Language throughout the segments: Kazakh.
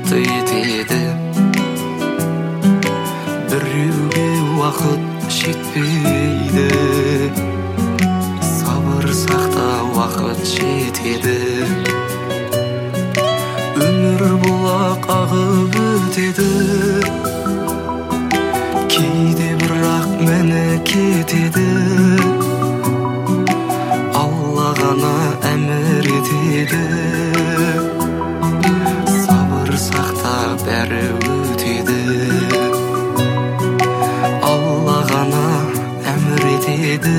бақты етеді. Біреуге уақыт жетпейді, сабыр сақта уақыт жетеді. Өмір бұлақ ағып өтеді, кейде бірақ мені кетеді. Алла ғана әмір етеді, сабыр сақта бәрі өтеді. Алла ғана әмір етеді,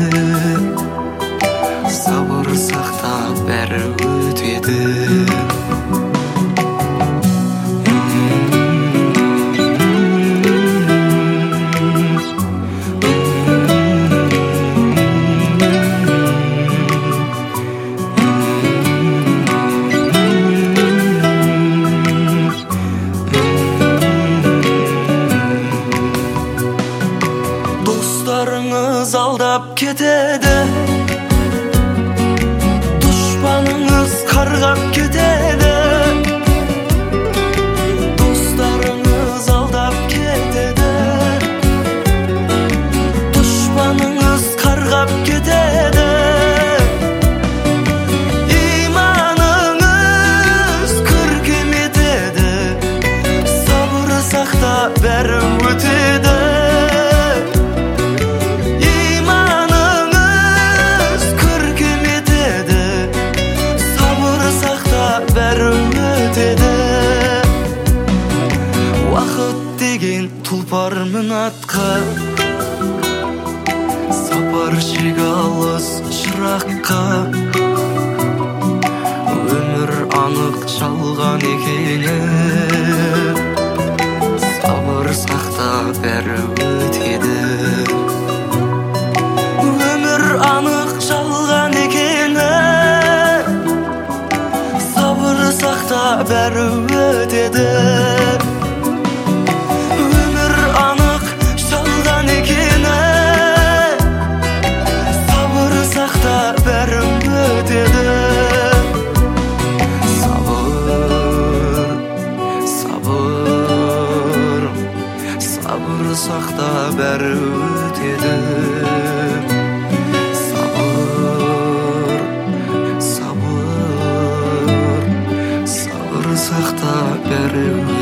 сабыр сақта бәрі өтеді. Достарыңыз алдап кетеді, дұшпаныңыз қарғап кетеді. Достарыңыз алдап кетеді, дұшпаныңыз қарғап кетеді. Иманыңыз көркем етеді, сабыр сақта бәрі өтеді. Уақыт деген тұлпар атқа, сапар шегі алыс шыраққа. Өмір анық жалған екені, сабыр сақта бәрі өтеді. Өмір анық жалған екені, сабыр сақта бәрі өтеді. Өмір анық жалған екені, сабыр сақта бәрі өтеді. Сабыр, сабыр, сабыр сақта бәрі өтеді. Сабыр, сабыр, сабыр сақта бәрі өтеді.